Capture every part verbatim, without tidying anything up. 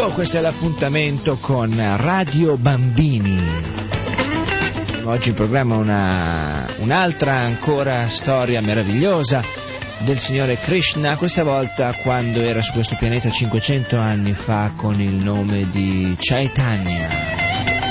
Hello, questo è l'appuntamento con Radio Bambini. Oggi in programma una, un'altra ancora storia meravigliosa del Signore Krishna, questa volta quando era su questo pianeta cinquecento anni fa con il nome di Chaitanya.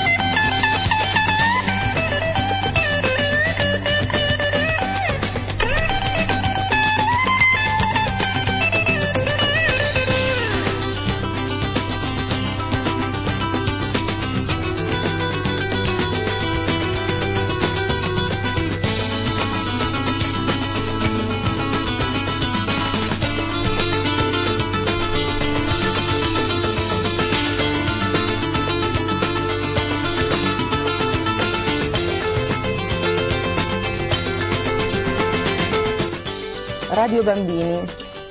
Radio Bambini.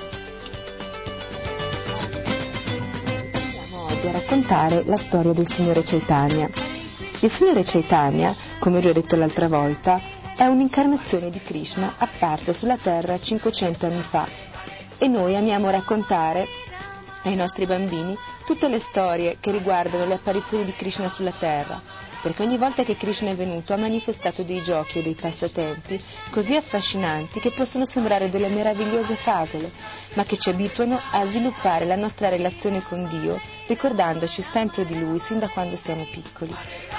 Andiamo oggi a raccontare la storia del Signore Chaitanya. Il Signore Chaitanya, come ho già detto l'altra volta, è un'incarnazione di Krishna apparsa sulla Terra cinquecento anni fa e noi amiamo raccontare ai nostri bambini tutte le storie che riguardano le apparizioni di Krishna sulla Terra, perché ogni volta che Krishna è venuto ha manifestato dei giochi o dei passatempi così affascinanti che possono sembrare delle meravigliose favole, ma che ci abituano a sviluppare la nostra relazione con Dio, ricordandoci sempre di Lui sin da quando siamo piccoli.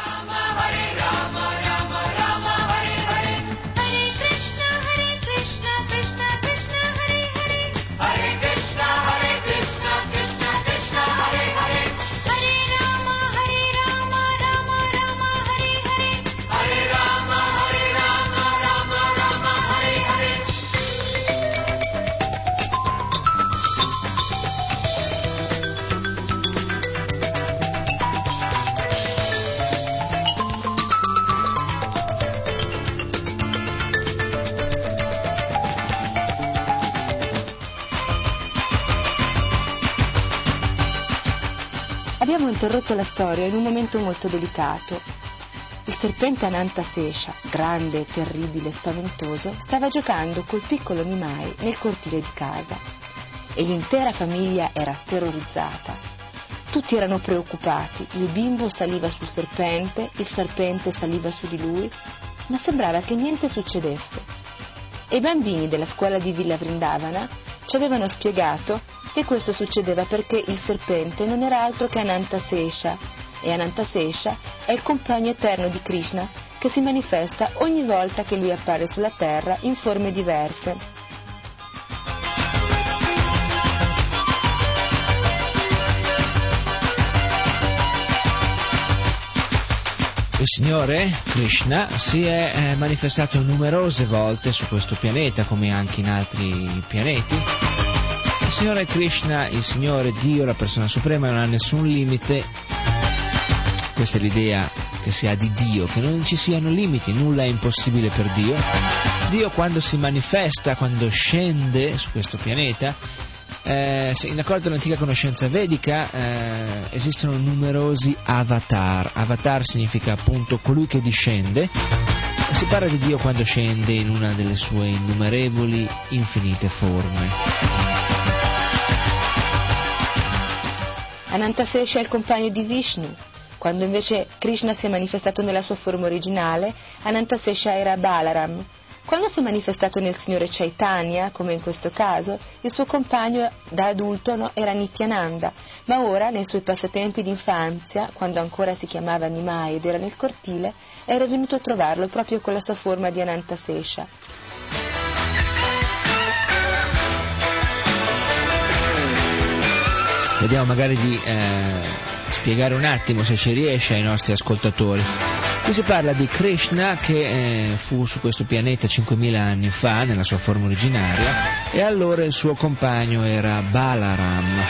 Abbiamo interrotto la storia in un momento molto delicato. Il serpente Anantasesha, grande, terribile e spaventoso, stava giocando col piccolo Nimai nel cortile di casa e l'intera famiglia era terrorizzata. Tutti erano preoccupati, il bimbo saliva sul serpente, il serpente saliva su di lui, ma sembrava che niente succedesse. E i bambini della scuola di Villa Vrindavana ci avevano spiegato che questo succedeva perché il serpente non era altro che Anantasesha e Anantasesha è il compagno eterno di Krishna che si manifesta ogni volta che lui appare sulla terra in forme diverse. Il Signore Krishna si è eh, manifestato numerose volte su questo pianeta, come anche in altri pianeti. Il Signore Krishna, il Signore Dio, la persona suprema, non ha nessun limite. Questa è l'idea che si ha di Dio, che non ci siano limiti, nulla è impossibile per Dio. Dio quando si manifesta, quando scende su questo pianeta, Eh, in accordo all'antica conoscenza vedica eh, esistono numerosi avatar. Avatar significa appunto colui che discende. Si parla di Dio quando scende in una delle sue innumerevoli infinite forme. Anantasesha è il compagno di Vishnu. Quando invece Krishna si è manifestato nella sua forma originale, Anantasesha era Balaram. Quando si è manifestato nel Signore Chaitanya, come in questo caso, il suo compagno da adulto no, era Nityananda, ma ora, nei suoi passatempi d'infanzia, quando ancora si chiamava Nimai ed era nel cortile, era venuto a trovarlo proprio con la sua forma di Anantasesha. Vediamo magari di eh, spiegare un attimo, se ci riesce, ai nostri ascoltatori. Qui si parla di Krishna che eh, fu su questo pianeta cinquemila anni fa, nella sua forma originaria, e allora il suo compagno era Balaram.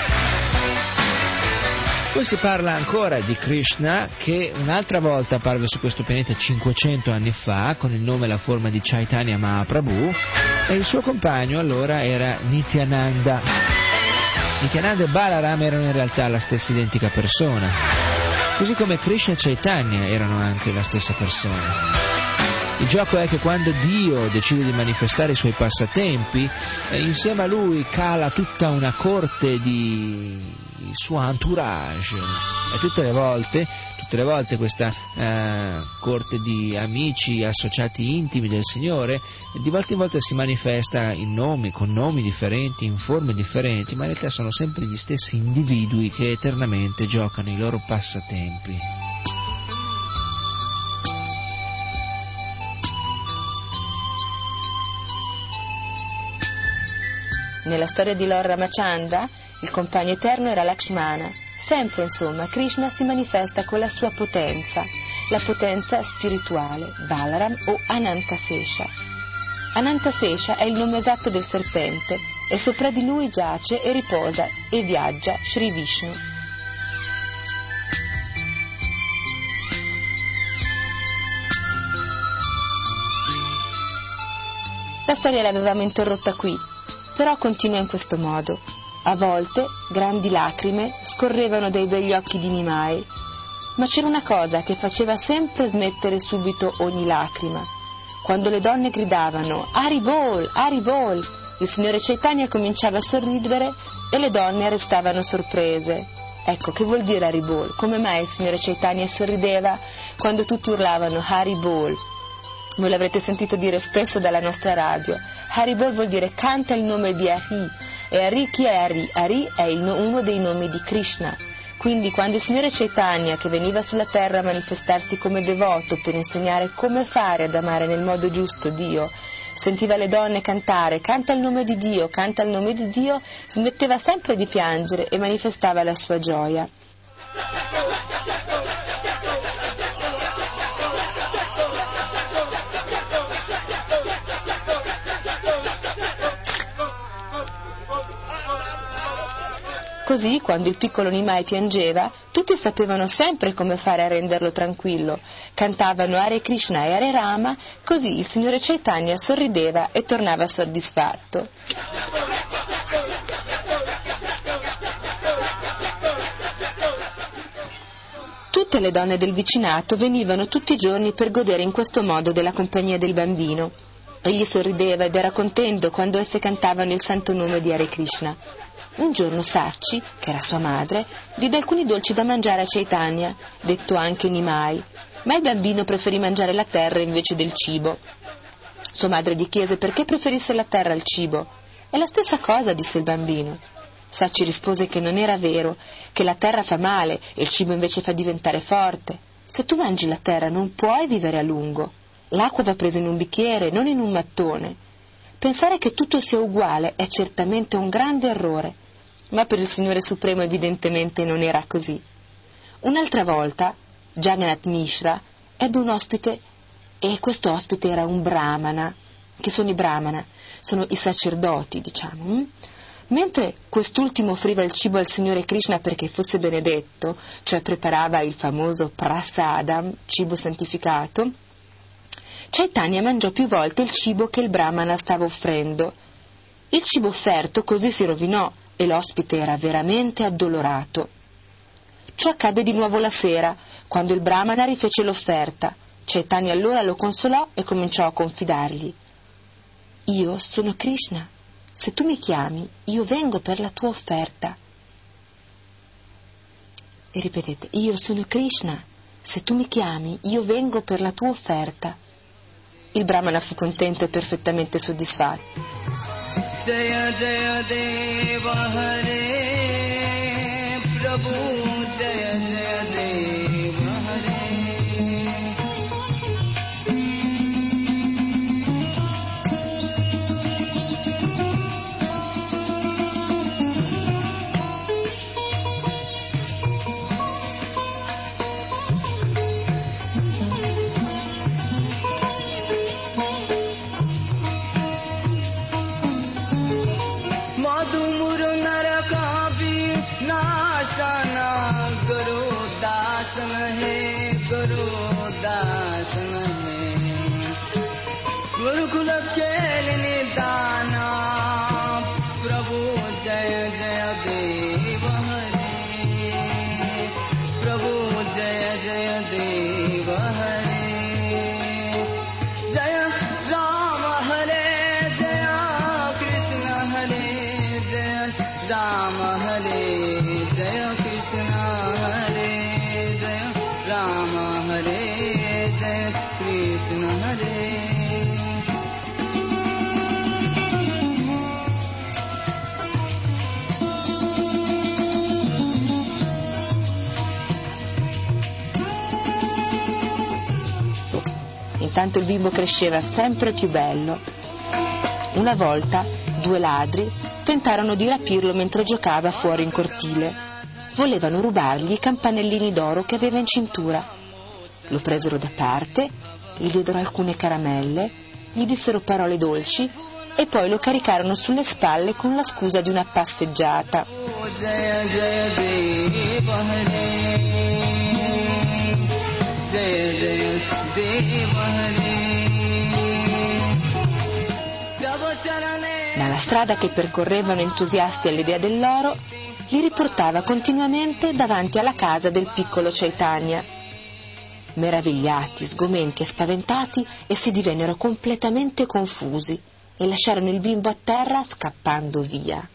Poi si parla ancora di Krishna che un'altra volta apparve su questo pianeta cinquecento anni fa, con il nome e la forma di Chaitanya Mahaprabhu, e il suo compagno allora era Nityananda. Nityananda e Balaram erano in realtà la stessa identica persona, così come Krishna e Chaitanya erano anche la stessa persona. Il gioco è che quando Dio decide di manifestare i suoi passatempi, eh, insieme a lui cala tutta una corte di suo entourage, e tutte le volte, tutte le volte questa eh, corte di amici, associati intimi del Signore, di volta in volta si manifesta in nomi, con nomi differenti, in forme differenti, ma in realtà sono sempre gli stessi individui che eternamente giocano i loro passatempi. Nella storia di Lord Ramachandra, il compagno eterno era Lakshmana. Sempre, insomma, Krishna si manifesta con la sua potenza, la potenza spirituale, Balaram o Anantasesha. Anantasesha è il nome esatto del serpente e sopra di lui giace e riposa e viaggia Sri Vishnu. La storia l'avevamo interrotta qui, però continua in questo modo. A volte grandi lacrime scorrevano dai begli occhi di Nimai, ma c'era una cosa che faceva sempre smettere subito ogni lacrima. Quando le donne gridavano Haribol, Haribol, il Signore Chaitanya cominciava a sorridere e le donne restavano sorprese. Ecco, che vuol dire Haribol? Come mai il Signore Chaitanya sorrideva quando tutti urlavano Haribol? Voi l'avrete sentito dire spesso dalla nostra radio. Haribol vuol dire canta il nome di Hari. E Hari chi è Hari? Hari è il, uno dei nomi di Krishna. Quindi quando il Signore Chaitanya, che veniva sulla terra a manifestarsi come devoto per insegnare come fare ad amare nel modo giusto Dio, sentiva le donne cantare canta il nome di Dio, canta il nome di Dio, smetteva sempre di piangere e manifestava la sua gioia. Così, quando il piccolo Nimai piangeva, tutti sapevano sempre come fare a renderlo tranquillo. Cantavano Hare Krishna e Hare Rama, così il Signore Chaitanya sorrideva e tornava soddisfatto. Tutte le donne del vicinato venivano tutti i giorni per godere in questo modo della compagnia del bambino. Egli sorrideva ed era contento quando esse cantavano il santo nome di Hare Krishna. Un giorno Sachi, che era sua madre, diede alcuni dolci da mangiare a Chaitanya, detto anche Nimai, ma il bambino preferì mangiare la terra invece del cibo. Sua madre gli chiese perché preferisse la terra al cibo. È la stessa cosa, disse il bambino. Sachi rispose che non era vero, che la terra fa male e il cibo invece fa diventare forte. Se tu mangi la terra non puoi vivere a lungo. L'acqua va presa in un bicchiere, non in un mattone. Pensare che tutto sia uguale è certamente un grande errore. Ma per il Signore Supremo evidentemente non era così. Un'altra volta Jagannath Mishra ebbe un ospite e questo ospite era un brahmana. Che sono i brahmana? Sono i sacerdoti, diciamo. Hm? Mentre quest'ultimo offriva il cibo al Signore Krishna perché fosse benedetto, cioè preparava il famoso prasadam, cibo santificato, Chaitanya mangiò più volte il cibo che il brahmana stava offrendo. Il cibo offerto così si rovinò e l'ospite era veramente addolorato. Ciò accadde di nuovo la sera, quando il brahmana rifece l'offerta. Chaitanya allora lo consolò e cominciò a confidargli. Io sono Krishna. Se tu mi chiami, io vengo per la tua offerta. E ripetete, io sono Krishna. Se tu mi chiami, io vengo per la tua offerta. Il brahmana fu contento e perfettamente soddisfatto. Jaya Jaya Deva Hare Prabhu Jaya Jaya Deva Hare. intanto il bimbo cresceva sempre più bello. Una volta due ladri tentarono di rapirlo mentre giocava fuori in cortile. Volevano rubargli i campanellini d'oro che aveva in cintura. Lo presero da parte, gli diedero alcune caramelle, gli dissero parole dolci e poi lo caricarono sulle spalle con la scusa di una passeggiata. Ma la strada che percorrevano entusiasti all'idea dell'oro li riportava continuamente davanti alla casa del piccolo Chaitanya. Meravigliati, sgomenti e spaventati, essi divennero completamente confusi e lasciarono il bimbo a terra scappando via.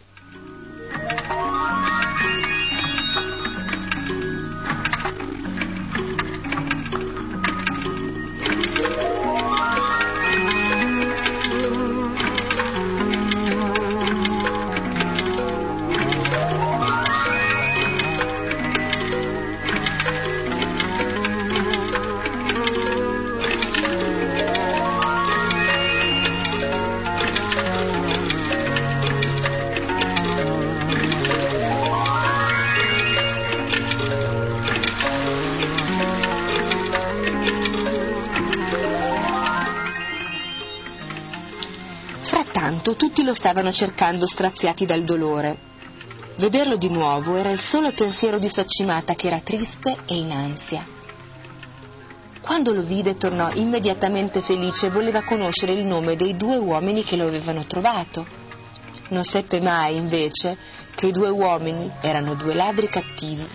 Tutti lo stavano cercando straziati dal dolore. Vederlo di nuovo era il solo pensiero di Sacimata, che era triste e in ansia. Quando lo vide tornò immediatamente felice e voleva conoscere il nome dei due uomini che lo avevano trovato. Non seppe mai, invece, che i due uomini erano due ladri cattivi.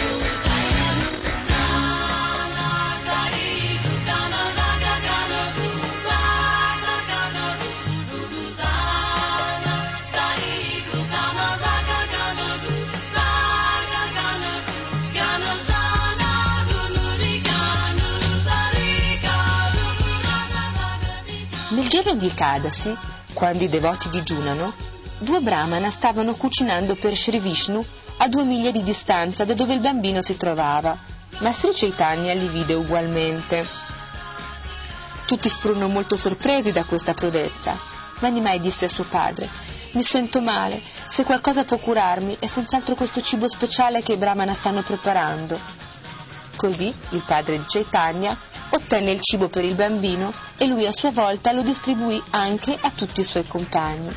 Nel giorno di Ekadasi, quando i devoti digiunano, due brahmana stavano cucinando per Sri Vishnu a due miglia di distanza da dove il bambino si trovava, ma Sri Chaitanya li vide ugualmente. Tutti furono molto sorpresi da questa prodezza, ma Nimai disse a suo padre: «Mi sento male, se qualcosa può curarmi è senz'altro questo cibo speciale che i brahmana stanno preparando». Così il padre di Chaitanya ottenne il cibo per il bambino e lui a sua volta lo distribuì anche a tutti i suoi compagni.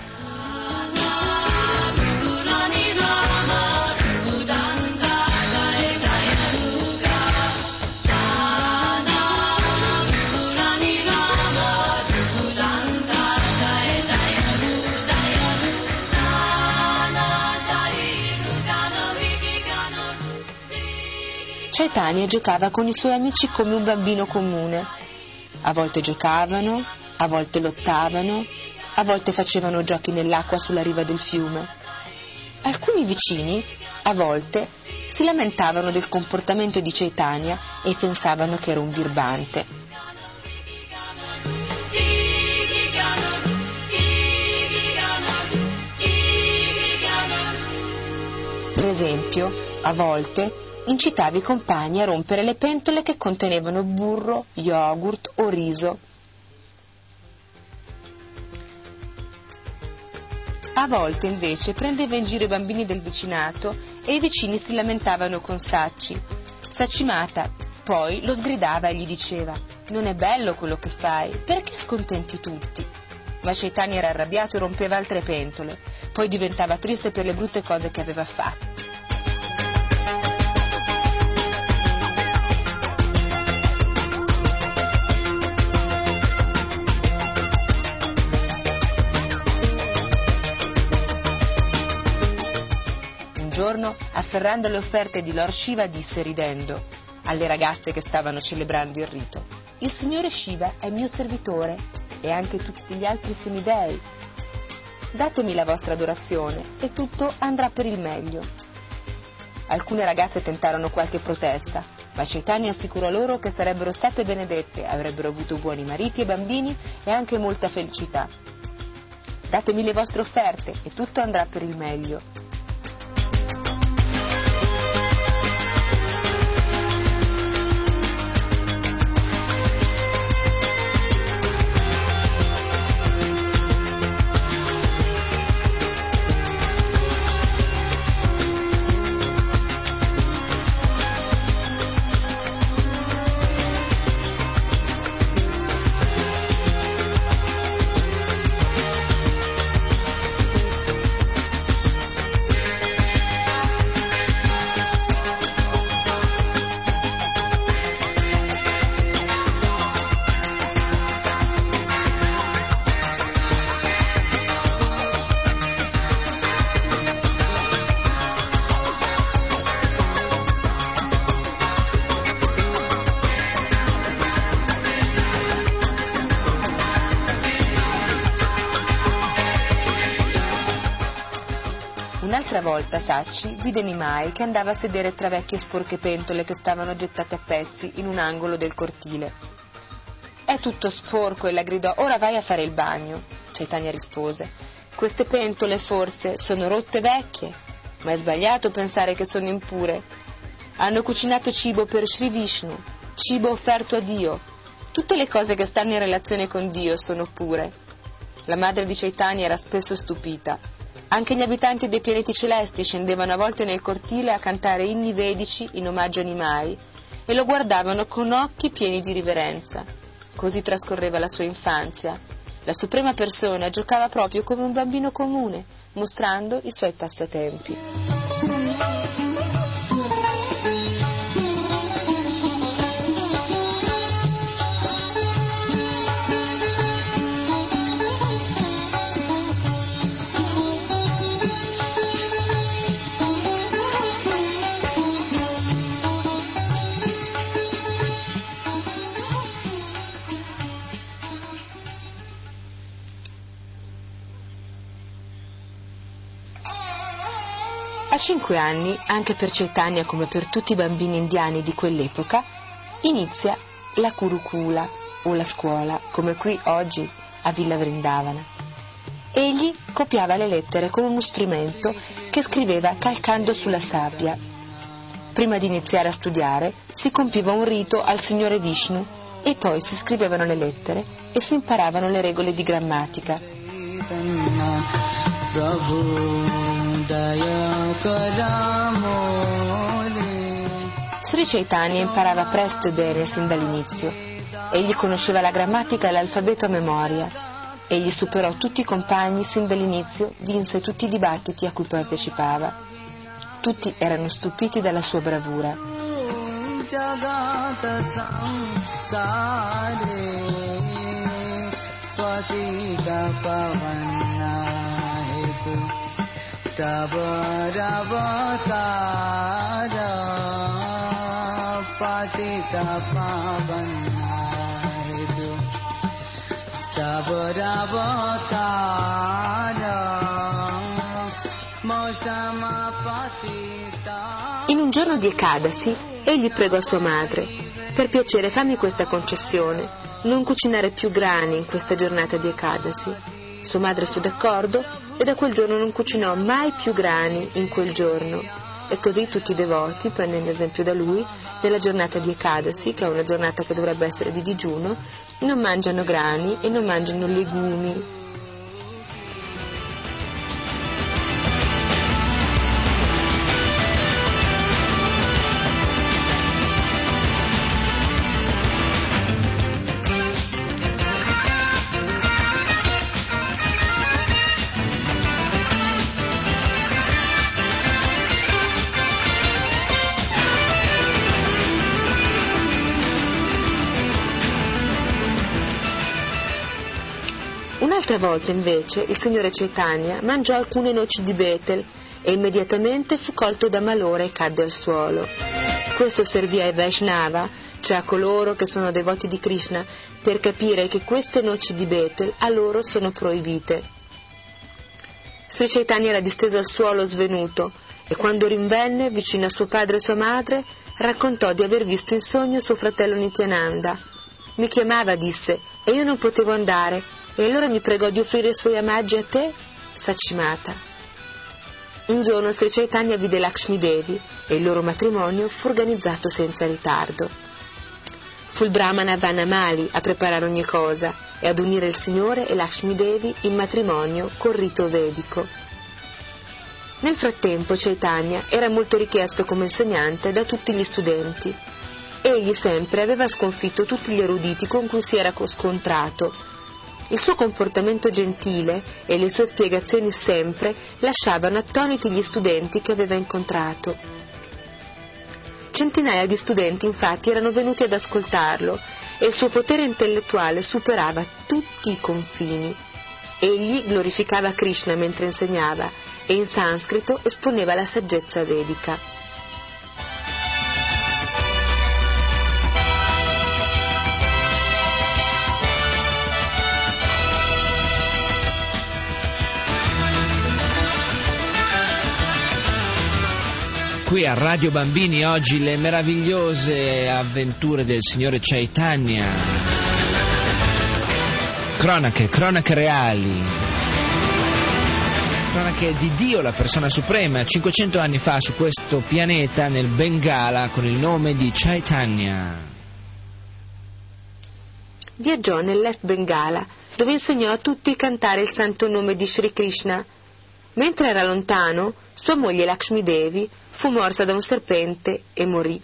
Chaitanya giocava con i suoi amici come un bambino comune. A volte giocavano, a volte lottavano, a volte facevano giochi nell'acqua sulla riva del fiume. Alcuni vicini, a volte, si lamentavano del comportamento di Chaitanya e pensavano che era un birbante. Per esempio, a volte incitava i compagni a rompere le pentole che contenevano burro, yogurt o riso. A volte invece prendeva in giro i bambini del vicinato e i vicini si lamentavano con Sachi. Sacimata poi lo sgridava e gli diceva: «Non è bello quello che fai, perché scontenti tutti?» Ma Chaitanya era arrabbiato e rompeva altre pentole, poi diventava triste per le brutte cose che aveva fatto. Un giorno, afferrando le offerte di Lord Shiva, disse ridendo alle ragazze che stavano celebrando il rito: «Il signore Shiva è mio servitore e anche tutti gli altri semidei. Datemi la vostra adorazione e tutto andrà per il meglio». Alcune ragazze tentarono qualche protesta, ma Chaitanya assicurò loro che sarebbero state benedette, avrebbero avuto buoni mariti e bambini e anche molta felicità. «Datemi le vostre offerte e tutto andrà per il meglio». Un'altra volta Sacci vide Nimai che andava a sedere tra vecchie sporche pentole che stavano gettate a pezzi in un angolo del cortile. «È tutto sporco», ella gridò, «ora vai a fare il bagno». Chaitanya rispose: «Queste pentole forse sono rotte vecchie, ma è sbagliato pensare che sono impure. Hanno cucinato cibo per Sri Vishnu, cibo offerto a Dio. Tutte le cose che stanno in relazione con Dio sono pure». La madre di Chaitanya era spesso stupita. Anche gli abitanti dei pianeti celesti scendevano a volte nel cortile a cantare inni vedici in omaggio a Nimai e lo guardavano con occhi pieni di riverenza. Così trascorreva la sua infanzia. La suprema persona giocava proprio come un bambino comune, mostrando i suoi passatempi. A cinque anni, anche per Chaitanya come per tutti i bambini indiani di quell'epoca, inizia la Gurukula, o la scuola, come qui oggi a Villa Vrindavana. Egli copiava le lettere con uno strumento che scriveva calcando sulla sabbia. Prima di iniziare a studiare si compiva un rito al Signore Vishnu e poi si scrivevano le lettere e si imparavano le regole di grammatica. Sri Chaitanya imparava presto e bene sin dall'inizio. Egli conosceva la grammatica e l'alfabeto a memoria. Egli superò tutti i compagni sin dall'inizio, vinse tutti i dibattiti a cui partecipava. Tutti erano stupiti dalla sua bravura. In un giorno di Ekadasi, egli pregò sua madre: «Per piacere, fammi questa concessione, non cucinare più grani in questa giornata di Ekadasi». Sua madre fu d'accordo e da quel giorno non cucinò mai più grani in quel giorno. E così tutti i devoti, prendendo esempio da lui, nella giornata di Ekadasi, che è una giornata che dovrebbe essere di digiuno, non mangiano grani e non mangiano legumi. Un'altra volta invece il signore Chaitanya mangiò alcune noci di betel e immediatamente fu colto da malore e cadde al suolo. Questo servì ai Vaishnava, cioè a coloro che sono devoti di Krishna, per capire che queste noci di betel a loro sono proibite. Sri Chaitanya era disteso al suolo svenuto e quando rinvenne vicino a suo padre e sua madre raccontò di aver visto in sogno suo fratello Nityananda. Mi chiamava, disse, e io non potevo andare. E allora mi pregò di offrire i suoi omaggi a te, Sacimata. Un giorno Sri Chaitanya vide Lakshmi Devi e il loro matrimonio fu organizzato senza ritardo. Fu il brahmana Vanamali a preparare ogni cosa e ad unire il Signore e Lakshmi Devi in matrimonio col rito vedico. Nel frattempo Chaitanya era molto richiesto come insegnante da tutti gli studenti. Egli sempre aveva sconfitto tutti gli eruditi con cui si era scontrato. Il suo comportamento gentile e le sue spiegazioni sempre lasciavano attoniti gli studenti che aveva incontrato. Centinaia di studenti infatti erano venuti ad ascoltarlo e il suo potere intellettuale superava tutti i confini. Egli glorificava Krishna mentre insegnava e in sanscrito esponeva la saggezza vedica. qui a Radio Bambini oggi le meravigliose avventure del signore Chaitanya. Cronache, cronache reali. Cronache di Dio, la persona suprema, cinquecento anni fa su questo pianeta nel Bengala con il nome di Chaitanya. Viaggiò nell'Est Bengala, dove insegnò a tutti a cantare il santo nome di Sri Krishna. Mentre era lontano, sua moglie Lakshmi Devi fu morsa da un serpente e morì.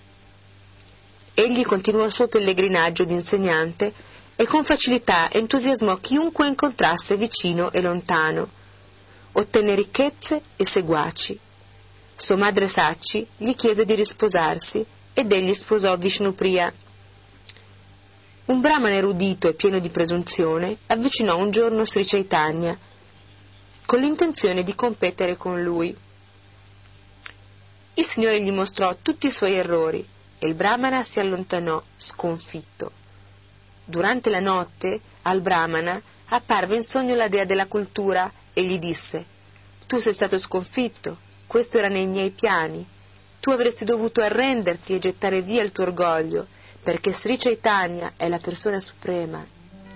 Egli continuò il suo pellegrinaggio di insegnante e con facilità entusiasmò chiunque incontrasse vicino e lontano. Ottenne ricchezze e seguaci. Sua madre Sachi gli chiese di risposarsi ed egli sposò Vishnupriya. Un brahmane erudito e pieno di presunzione avvicinò un giorno Sri Chaitanya con l'intenzione di competere con lui. Il Signore gli mostrò tutti i suoi errori e il brahmana si allontanò sconfitto. Durante la notte al brahmana apparve in sogno la dea della cultura e gli disse: «Tu sei stato sconfitto, questo era nei miei piani. Tu avresti dovuto arrenderti e gettare via il tuo orgoglio, perché Sri Chaitanya è la persona suprema».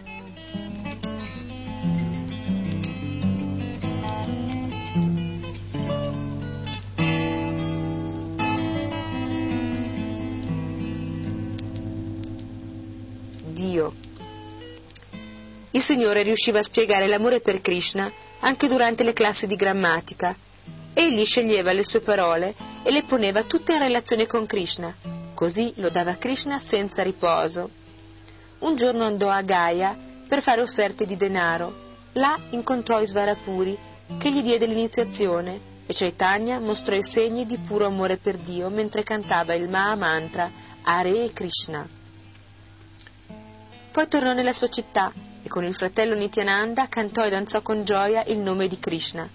Dio. Il Signore riusciva a spiegare l'amore per Krishna anche durante le classi di grammatica. Egli sceglieva le sue parole e le poneva tutte in relazione con Krishna. Così lodava Krishna senza riposo. Un giorno andò a Gaya per fare offerte di denaro. Là incontrò Isvarapuri, che gli diede l'iniziazione, e Chaitanya mostrò i segni di puro amore per Dio mentre cantava il Maha Mantra Hare Krishna. Poi tornò nella sua città e con il fratello Nityananda cantò e danzò con gioia il nome di Krishna.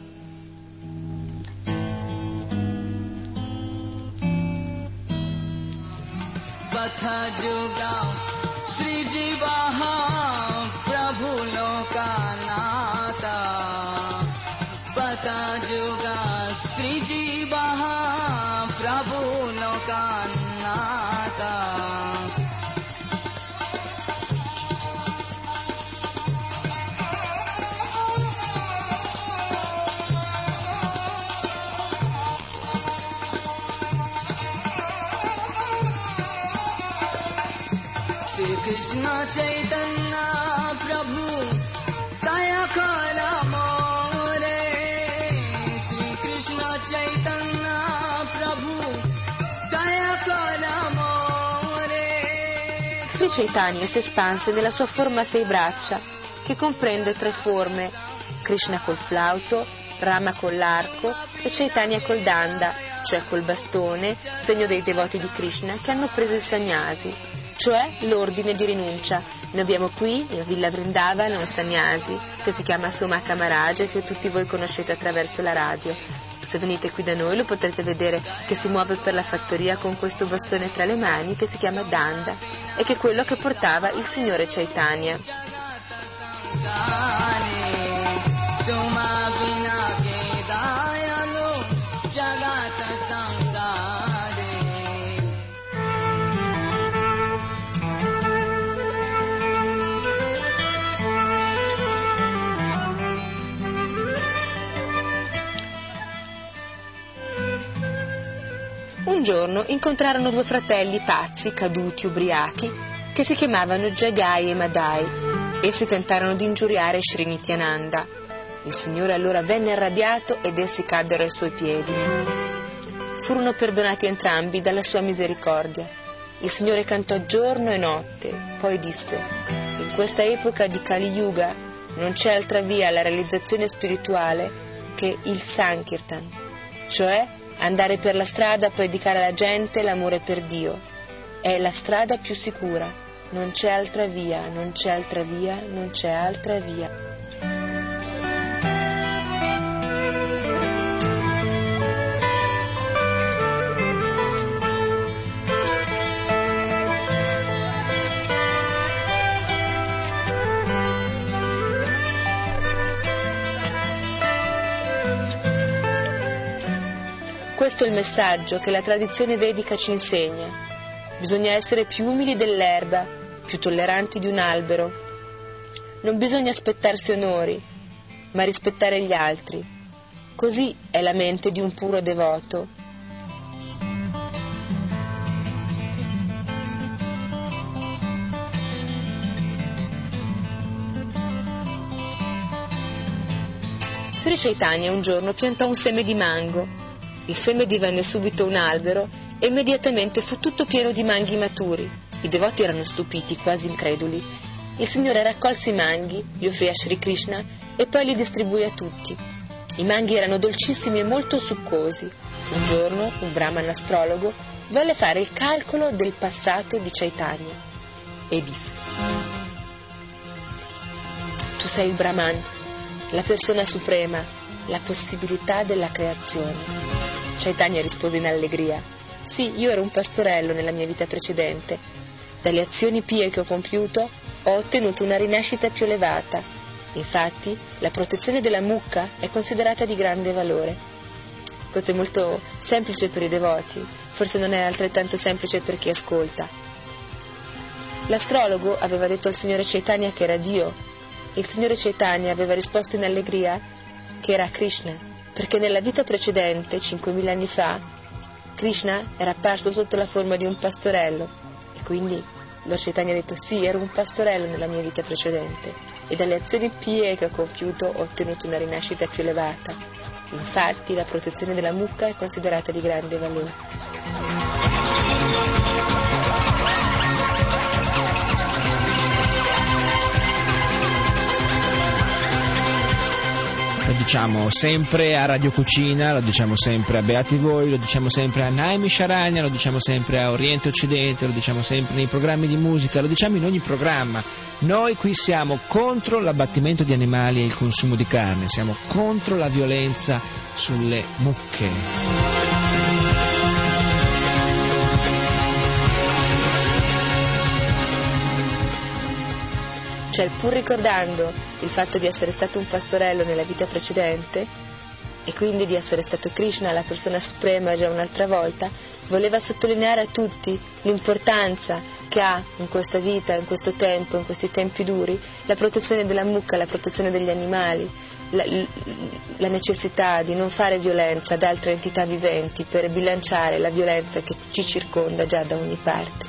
Patha Juga Sri Jivaha Prabhu Lokanata Patha Juga Sri Jivaha Prabhu Lokanata. Krishna Chaitanya Prabhu Daya Kara More Sri Krishna Chaitanya Prabhu Daya Kara More. Sri Chaitanya si espanse nella sua forma a sei braccia, che comprende tre forme: Krishna col flauto, Rama con l'arco e Chaitanya col danda, cioè col bastone, segno dei devoti di Krishna che hanno preso il sannyasi, cioè l'ordine di rinuncia. Noi abbiamo qui, in Villa Vrindavana, un sannyasi che si chiama Somaka Maharaj e che tutti voi conoscete attraverso la radio. Se venite qui da noi lo potrete vedere che si muove per la fattoria con questo bastone tra le mani che si chiama Danda e che è quello che portava il signore Chaitanya. Un giorno incontrarono due fratelli pazzi, caduti, ubriachi, che si chiamavano Jagai e Madai. Essi tentarono di ingiuriare Sri Nityananda. Il Signore allora venne arrabbiato ed essi caddero ai suoi piedi. Furono perdonati entrambi dalla sua misericordia. Il Signore cantò giorno e notte, poi disse: in questa epoca di Kali Yuga non c'è altra via alla realizzazione spirituale che il Sankirtan, cioè andare per la strada a predicare alla gente l'amore per Dio. È la strada più sicura. Non c'è altra via, non c'è altra via, non c'è altra via. questo il messaggio che la tradizione vedica ci insegna. Bisogna essere più umili dell'erba, più tolleranti di un albero. Non bisogna aspettarsi onori, ma rispettare gli altri. Così è la mente di un puro devoto. Sri Chaitanya un giorno piantò un seme di mango. Il seme divenne subito un albero e immediatamente fu tutto pieno di manghi maturi. I devoti erano stupiti, quasi increduli. Il Signore raccolse i manghi, li offrì a Sri Krishna e poi li distribuì a tutti. I manghi erano dolcissimi e molto succosi. Un giorno un brahman astrologo volle fare il calcolo del passato di Chaitanya e disse: tu sei il Brahman, la persona suprema, la possibilità della creazione. Chaitanya rispose in allegria: sì, io ero un pastorello nella mia vita precedente. Dalle azioni pie che ho compiuto ho ottenuto una rinascita più elevata. Infatti, la protezione della mucca è considerata di grande valore. Questo è molto semplice per i devoti, forse non è altrettanto semplice per chi ascolta. L'astrologo aveva detto al Signore Chaitanya che era Dio. Il Signore Chaitanya aveva risposto in allegria che era Krishna, perché nella vita precedente, cinquemila anni fa, Krishna era apparso sotto la forma di un pastorello, e quindi Lord Chaitanya ha detto: sì, ero un pastorello nella mia vita precedente, e dalle azioni pie che ho compiuto ho ottenuto una rinascita più elevata. Infatti la protezione della mucca è considerata di grande valore. Lo diciamo sempre a Radio Cucina, lo diciamo sempre a Beati Voi, lo diciamo sempre a Naimi Sharanya, lo diciamo sempre a Oriente Occidente, lo diciamo sempre nei programmi di musica, lo diciamo in ogni programma. Noi qui siamo contro l'abbattimento di animali e il consumo di carne, siamo contro la violenza sulle mucche. Cioè, pur ricordando il fatto di essere stato un pastorello nella vita precedente e quindi di essere stato Krishna, la persona suprema, già un'altra volta, voleva sottolineare a tutti l'importanza che ha in questa vita, in questo tempo, in questi tempi duri, la protezione della mucca, la protezione degli animali, la, la necessità di non fare violenza ad altre entità viventi per bilanciare la violenza che ci circonda già da ogni parte.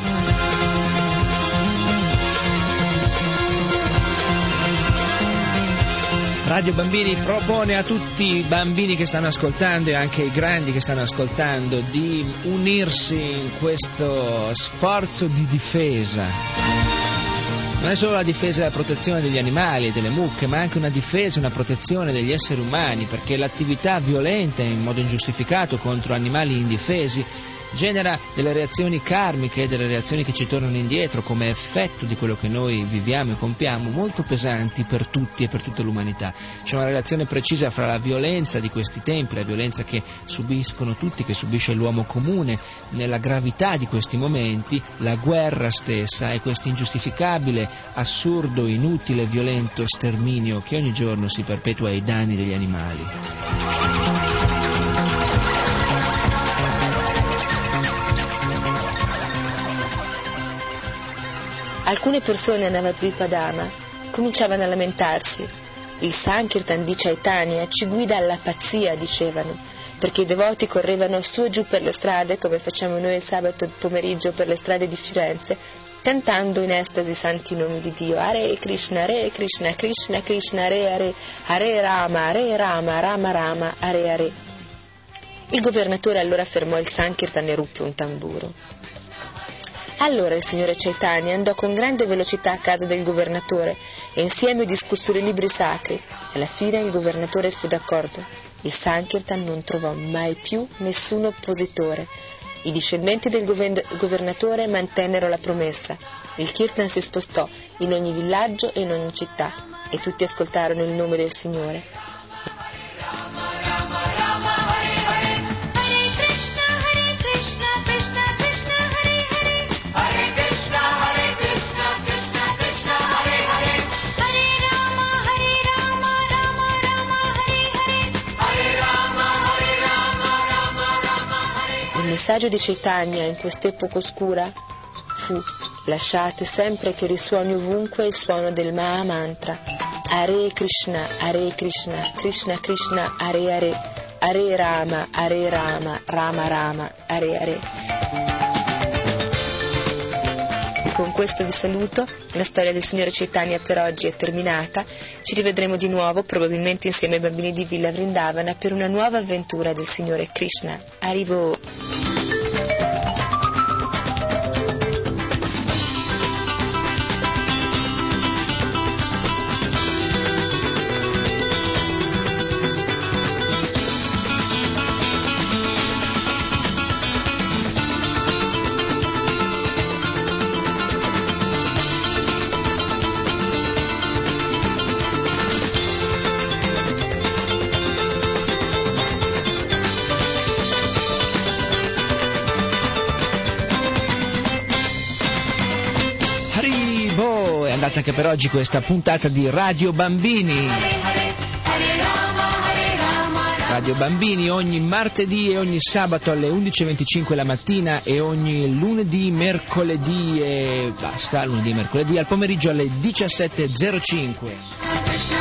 Radio Bambini propone a tutti i bambini che stanno ascoltando e anche ai grandi che stanno ascoltando di unirsi in questo sforzo di difesa. Non è solo la difesa e la protezione degli animali e delle mucche, ma anche una difesa e una protezione degli esseri umani, perché l'attività violenta in modo ingiustificato contro animali indifesi genera delle reazioni karmiche, delle reazioni che ci tornano indietro come effetto di quello che noi viviamo e compiamo, molto pesanti per tutti e per tutta l'umanità. C'è una relazione precisa fra la violenza di questi tempi, la violenza che subiscono tutti, che subisce l'uomo comune, nella gravità di questi momenti, la guerra stessa e questo ingiustificabile, assurdo, inutile, violento sterminio che ogni giorno si perpetua ai danni degli animali. Alcune persone a Navadvipadama cominciavano a lamentarsi. Il Sankirtan di Chaitanya ci guida alla pazzia, dicevano, perché i devoti correvano su e giù per le strade, come facciamo noi il sabato pomeriggio per le strade di Firenze, cantando in estasi i santi nomi di Dio: Hare Krishna, Hare Krishna, Krishna Krishna, Hare Hare, Hare Rama, Hare Rama, Rama Rama, Hare Hare. Il governatore allora fermò il Sankirtan e ruppe un tamburo. Allora il signore Chaitanya andò con grande velocità a casa del governatore e insieme discussero i libri sacri, e alla fine il governatore fu d'accordo. Il Sankirtan non trovò mai più nessun oppositore. I discendenti del governatore mantennero la promessa. Il Kirtan si spostò in ogni villaggio e in ogni città, e tutti ascoltarono il nome del Signore. messaggio di Chaitanya in quest'epoca oscura fu: lasciate sempre che risuoni ovunque il suono del Maha Mantra. Hare Krishna, Hare Krishna, Krishna Krishna, Hare Hare, Hare Rama, Hare Rama, Rama Rama, Hare Hare. Con questo vi saluto, la storia del signore Chaitanya per oggi è terminata, ci rivedremo di nuovo, probabilmente insieme ai bambini di Villa Vrindavana, per una nuova avventura del signore Krishna. Arrivo! Anche per oggi questa puntata di Radio Bambini. Radio Bambini ogni martedì e ogni sabato alle undici e venticinque la mattina e ogni lunedì, mercoledì e basta, lunedì e mercoledì al pomeriggio alle diciassette e zero cinque.